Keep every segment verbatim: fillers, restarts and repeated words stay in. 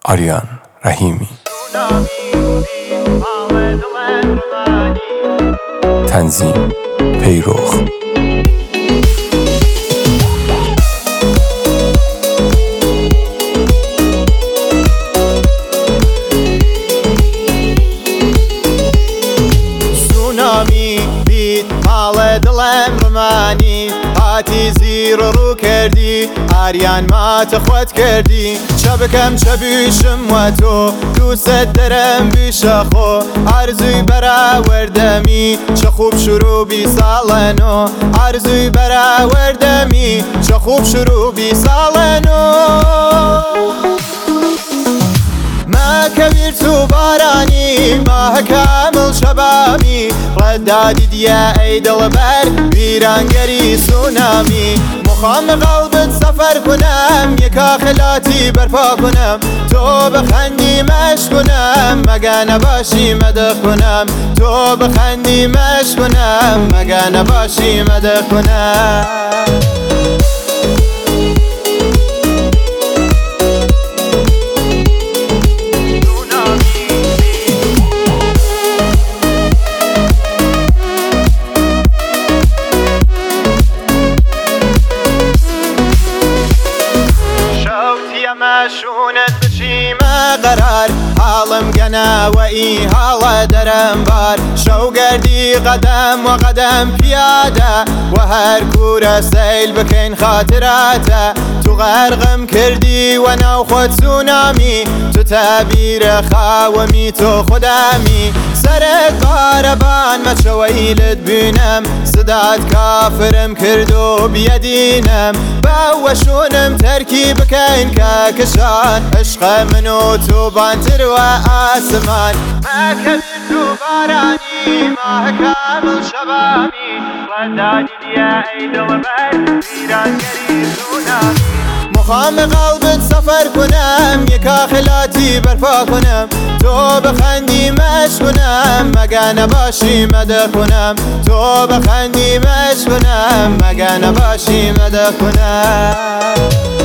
آریان رحیمی. تنظیم پیروخ. دڵم ڕمانی هاتی زیر ڕوو کردی ئاریان ماتە خۆت کردی چە بکەم چە بیشم وە تۆ دووسەت دەرم بیشەخۆ ئارزووی بەراوەردەمی چە خوب شروعی ساڵێنۆ ئارزووی بەراوەردەمی چە خوب شروعی ساڵێنۆ ماکەویر تو بارانی ماهە کامل شەبامی ڕەدادی دیە ئەی دڵبەر ویرانگەری سونامی مخام قەڵبت سەفەر کنم یەکا خلاتی بەرپا کنم تۆ بخەندی مەش کنم مەگە نەباشی مەدە کنم تۆ بخەندی مەش کنم مەگە نەباشی مەدە کنم شونت بچیمە قەرار حاڵم گەناوەئی هاڵە دەرەم بار شەو گەردی قەدەم وە قەدەم پیادە و هەر کوورە سەیل بکەین خاتراتە تو غەرقم کردی وە ناو خۆت سونامی تو تەبیرە خاوەمی تۆ خودامی سەرت بارەبان مەچەوەیلت بینم سدات کافرم کرد و بیەدینم باوە شونم تەرکی بکەین کە کشان عشقە من و تو بانتر وە ئاسمان مەکەبیر تو بارانی ماهە کامل شەبامی ڕەدادی دیە ئەی دڵبەر ویرانگەری سونامی مخام قەڵبت سەفەر کنم یەکا خلاتی بەرپا کنم تۆ بخەندی مەش کنم مەگە نەباشی مەدە کنم تۆ بخەندی مەش کنم مەگە نەباشی مەدە کنم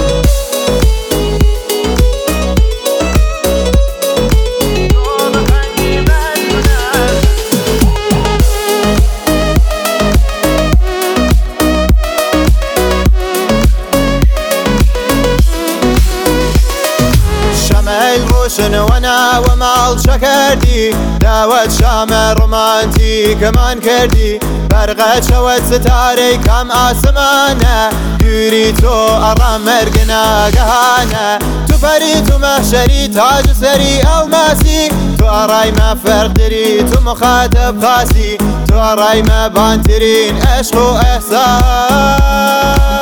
روشنوە ناوە ماڵچە کردی داوەت شامە ڕۆمانتیکەمان کردی بەرقەچەوەت ستارەی کام ئاسمانە دووری تۆ ئەڕام مەرگە ناگەهانە تو پەری تو مەحشەری تاج و سەری ئەڵماسی تو ئەڕایمە فەرقدری تو مخاتەب خاسی تو ئەڕایمە بانترین عەشق و ئەحساس